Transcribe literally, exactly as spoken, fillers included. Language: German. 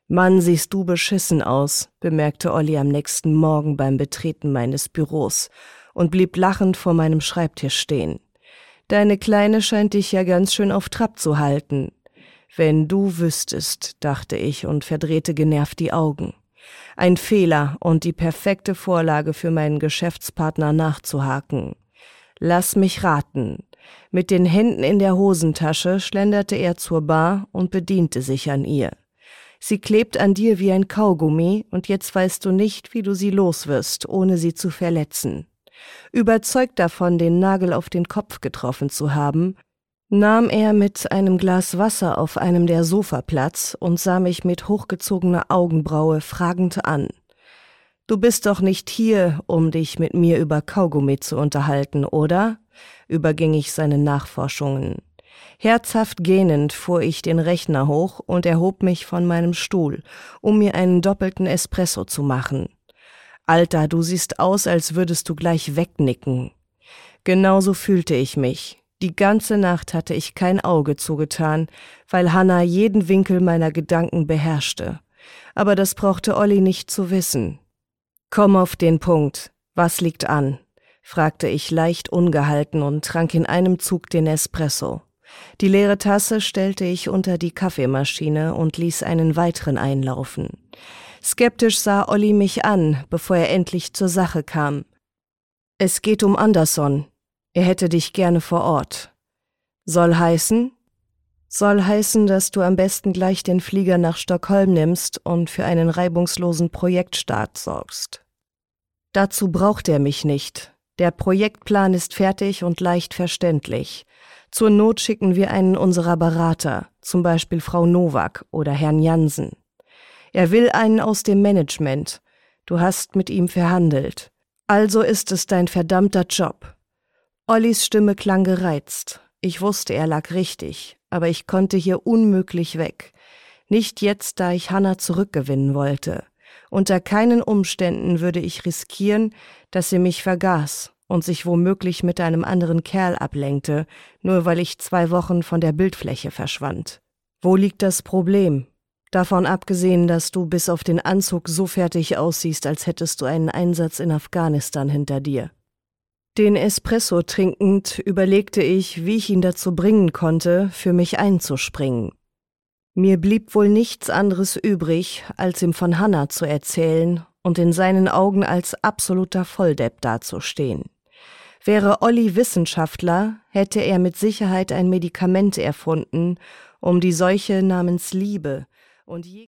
Mann, siehst du beschissen aus, bemerkte Olli am nächsten Morgen beim Betreten meines Büros und blieb lachend vor meinem Schreibtisch stehen. Deine Kleine scheint dich ja ganz schön auf Trab zu halten. Wenn du wüsstest, dachte ich und verdrehte genervt die Augen. Ein Fehler und die perfekte Vorlage für meinen Geschäftspartner nachzuhaken. Lass mich raten. Mit den Händen in der Hosentasche schlenderte er zur Bar und bediente sich an ihr. Sie klebt an dir wie ein Kaugummi und jetzt weißt du nicht, wie du sie loswirst, ohne sie zu verletzen. Überzeugt davon, den Nagel auf den Kopf getroffen zu haben, nahm er mit einem Glas Wasser auf einem der Sofa Platz und sah mich mit hochgezogener Augenbraue fragend an. »Du bist doch nicht hier, um dich mit mir über Kaugummi zu unterhalten, oder?« überging ich seine Nachforschungen. Herzhaft gähnend fuhr ich den Rechner hoch und erhob mich von meinem Stuhl, um mir einen doppelten Espresso zu machen. »Alter, du siehst aus, als würdest du gleich wegnicken.« Genauso fühlte ich mich. Die ganze Nacht hatte ich kein Auge zugetan, weil Hannah jeden Winkel meiner Gedanken beherrschte. Aber das brauchte Olli nicht zu wissen. »Komm auf den Punkt. Was liegt an?« fragte ich leicht ungehalten und trank in einem Zug den Espresso. Die leere Tasse stellte ich unter die Kaffeemaschine und ließ einen weiteren einlaufen. Skeptisch sah Olli mich an, bevor er endlich zur Sache kam. »Es geht um Andersson. Er hätte dich gerne vor Ort.« »Soll heißen?« »Soll heißen, dass du am besten gleich den Flieger nach Stockholm nimmst und für einen reibungslosen Projektstart sorgst.« »Dazu braucht er mich nicht. Der Projektplan ist fertig und leicht verständlich. Zur Not schicken wir einen unserer Berater, zum Beispiel Frau Nowak oder Herrn Jansen. Er will einen aus dem Management. Du hast mit ihm verhandelt. Also ist es dein verdammter Job.« Ollis Stimme klang gereizt. Ich wusste, er lag richtig, aber ich konnte hier unmöglich weg. Nicht jetzt, da ich Hannah zurückgewinnen wollte. Unter keinen Umständen würde ich riskieren, dass sie mich vergaß und sich womöglich mit einem anderen Kerl ablenkte, nur weil ich zwei Wochen von der Bildfläche verschwand. Wo liegt das Problem? Davon abgesehen, dass du bis auf den Anzug so fertig aussiehst, als hättest du einen Einsatz in Afghanistan hinter dir. Den Espresso trinkend überlegte ich, wie ich ihn dazu bringen konnte, für mich einzuspringen. Mir blieb wohl nichts anderes übrig, als ihm von Hannah zu erzählen und in seinen Augen als absoluter Volldepp dazustehen. Wäre Olli Wissenschaftler, hätte er mit Sicherheit ein Medikament erfunden, um die Seuche namens Liebe und je